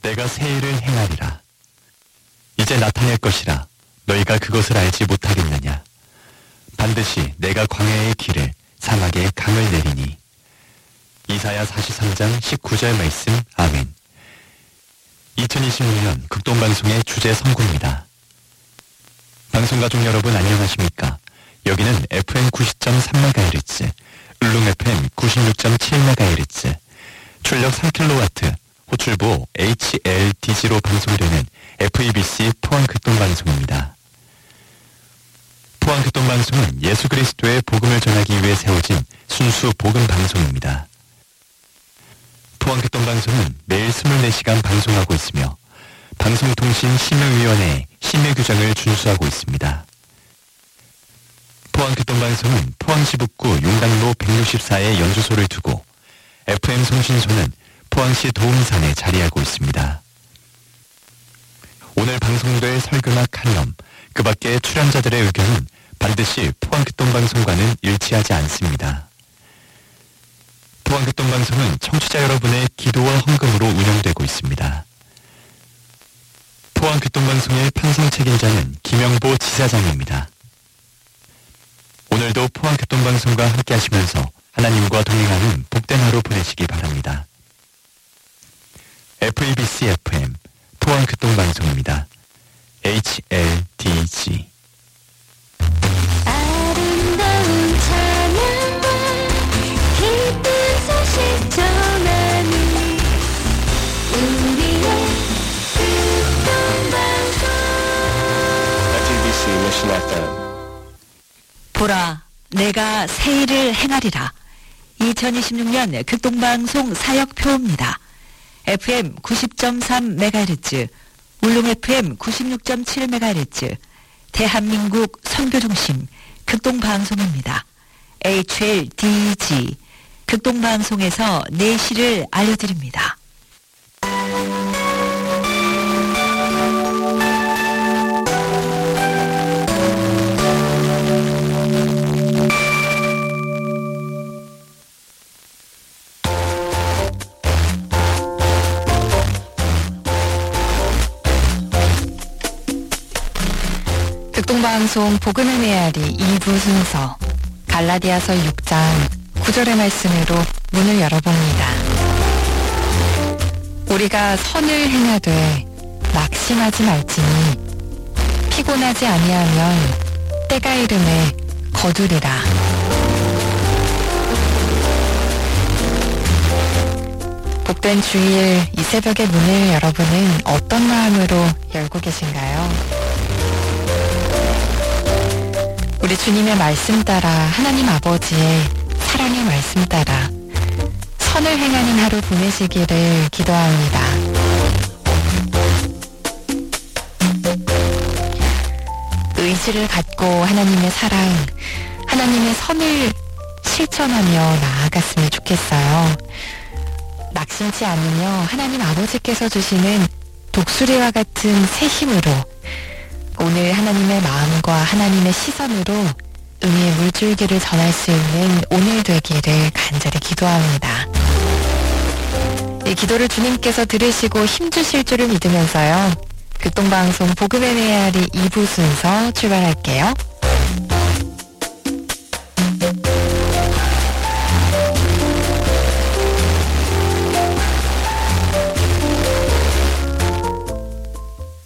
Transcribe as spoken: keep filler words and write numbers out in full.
내가 새 일을 행하리라. 이제 나타낼 것이라. 너희가 그것을 알지 못하겠느냐. 반드시 내가 광야의 길을 사막에 강을 내리니. 이사야 사십삼 장 십구 절 말씀. 아멘. 이천이십육 년 극동방송의 주제 선고입니다. 방송가족 여러분 안녕하십니까? 여기는 에프엠 구십 점 삼 메가헤르츠, 울릉 에프엠 구십육 점 칠 메가헤르츠, 출력 삼 킬로와트, 호출보 에이치엘디지로 방송되는 에프이비씨 포항극동방송입니다. 포항극동방송은 예수 그리스도의 복음을 전하기 위해 세워진 순수 복음 방송입니다. 포항극동방송은 매일 이십사 시간 방송하고 있으며 방송통신심의위원회의 심의규정을 준수하고 있습니다. 포항극동방송은 포항시 북구 용당로 백육십사에 연주소를 두고 에프엠 송신소는 포항시 도움산에 자리하고 있습니다. 오늘 방송될 설교나 칼럼, 그 밖의 출연자들의 의견은 반드시 포항극동방송과는 일치하지 않습니다. 포항극동방송은 청취자 여러분의 기도와 헌금으로 운영되고 있습니다. 포항극동방송의 편성 책임자는 김영보 지사장입니다. 오늘도 포항극동방송과 함께 하시면서 하나님과 동행하는 복된 하루 보내시기 바랍니다. 에프이비씨 에프엠 포항극동방송입니다. 에이치엘디지. 아름다운 찬양과 기쁜 소식 전하는 우리의 극동방송 에프이비씨 Mission 에프엠. 보라, 내가 새 일을 행하리라. 이천이십육 년 극동방송 사역표입니다. 에프엠 구십 점 삼 메가헤르츠, 울릉 에프엠 구십육 점 칠 메가헤르츠, 대한민국 선교중심 극동방송입니다. 에이치엘디지, 극동방송에서 내시를 알려드립니다. 극동방송 복음의 메아리 이 부 순서, 갈라디아서 육 장 구 절의 말씀으로 문을 열어봅니다. 우리가 선을 행하되 낙심하지 말지니 피곤하지 아니하면 때가 이름에 거두리라. 복된 주일 이 새벽의 문을 여러분은 어떤 마음으로 열고 계신가요? 우리 주님의 말씀 따라, 하나님 아버지의 사랑의 말씀 따라 선을 행하는 하루 보내시기를 기도합니다. 의지를 갖고 하나님의 사랑, 하나님의 선을 실천하며 나아갔으면 좋겠어요. 낙심치 않으며 하나님 아버지께서 주시는 독수리와 같은 새 힘으로 오늘 하나님의 마음과 하나님의 시선으로 은혜의 물줄기를 전할 수 있는 오늘 되기를 간절히 기도합니다. 이 기도를 주님께서 들으시고 힘주실 줄을 믿으면서요, 극동방송 복음의 메아리 이 부 순서 출발할게요.